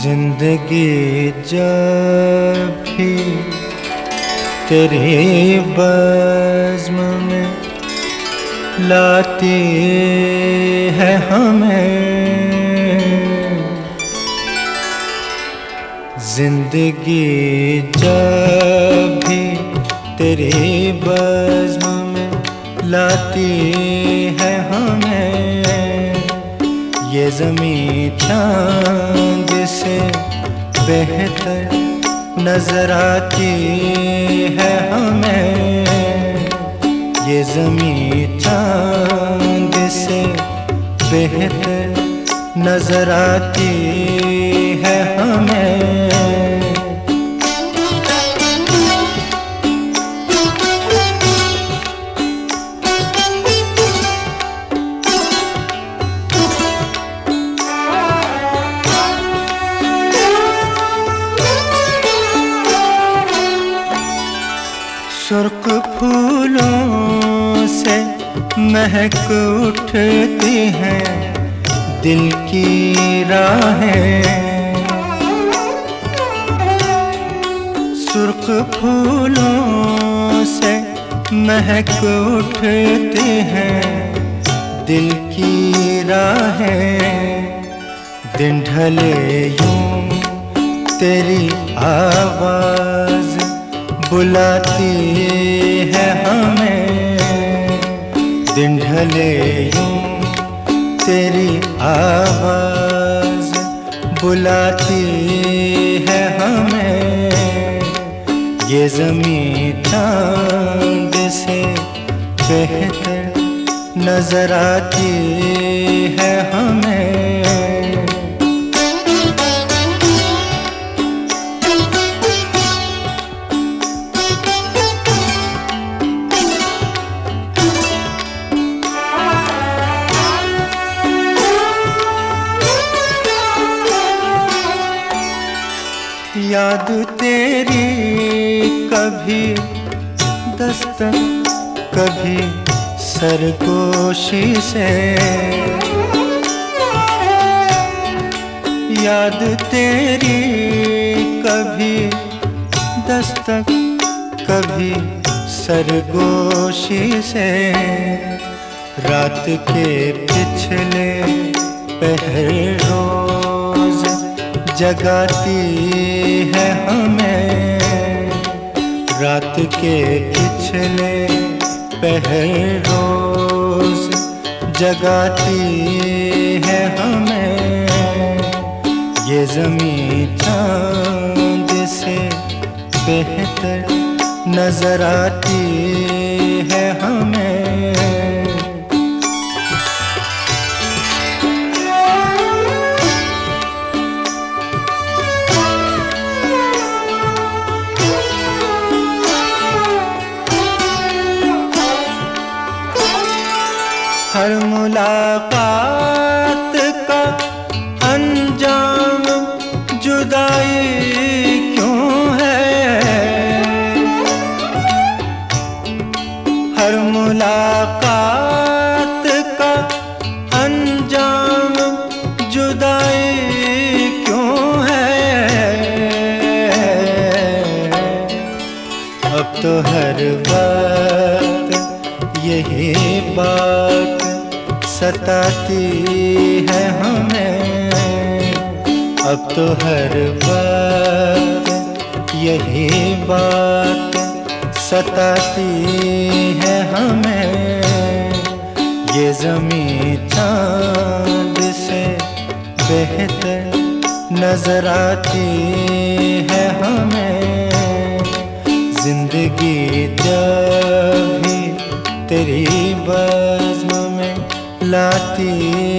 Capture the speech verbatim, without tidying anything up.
जिंदगी जब भी तेरी बज़्म में लाती है हमें, जिंदगी जब भी तेरी बज़्म में लाती है हमें, ये ज़मीं चाँद से बेहतर नजर आती है हमें, ये ज़मीं चाँद से बेहतर नजर आती है हमें। सुर्ख फूलों से महक उठती हैं दिल की राहें, सुर्ख फूलों से महक उठती हैं दिल की राहें, दिन ढले यूं तेरी आवाज़ बुलाती है हमें, दिन ढले यूं तेरी आवाज़ बुलाती है हमें, ये ज़मीं चाँद से बेहतर नजर आती है हमें। याद तेरी कभी दस्तक कभी सरगोशी से, याद तेरी कभी दस्तक कभी सरगोशी से, रात के पिछले पहर रोज जगाती है हमें, रात के पिछले पहर रोज जगाती है हमें, ये ज़मीं चाँद से बेहतर नजर आती है हमें। हर मुलाकात का अंजाम जुदाई क्यों है, हर मुलाकात का अंजाम जुदाई क्यों है, अब तो हर वक्त यही बात सताती है हमें, अब तो हर वक्त यही बात सताती है हमें, ये ज़मीं चाँद से बेहतर नजर आती है हमें, जिंदगी जब भी तेरी बज़्म में लाती